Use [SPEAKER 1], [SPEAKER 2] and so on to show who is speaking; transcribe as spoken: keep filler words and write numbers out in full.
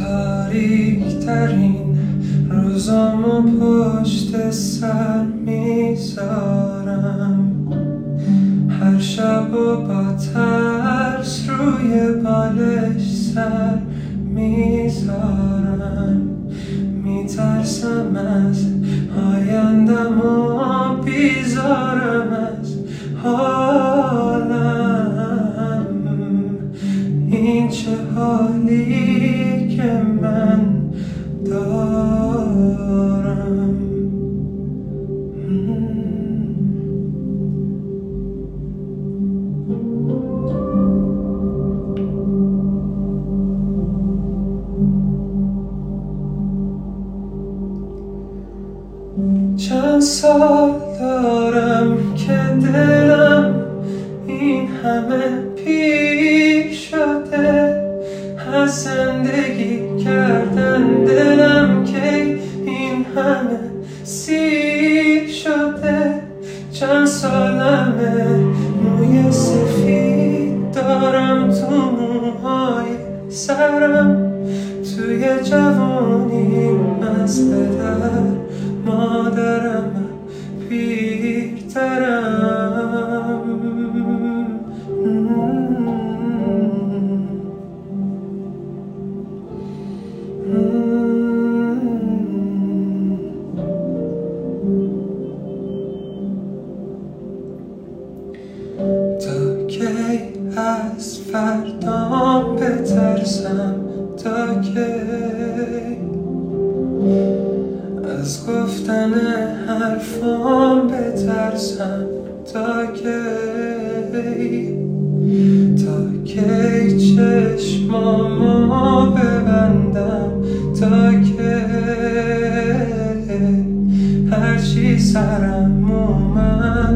[SPEAKER 1] تاریک ترین روزامو پشت سر میذارم، هر شب و با ترس روی بالش سر میذارم. میترسم از آیندم و بیزارم از حالم. این چه حالی که من دارم. چند سال دارم که دلم این همه پیر شده، از زندگی کردن دلم که این همه سیر شده. چند سالمه موی سفید دارم تو موهای سرم، توی جوانی از پدر مادرم پیرترم. تا کی از فردام بترسم؟ تا کی از گفتن حرفام بترسم؟ تا کی تا کی چشمامو ببندم؟ تا کی هرچی سرم اومد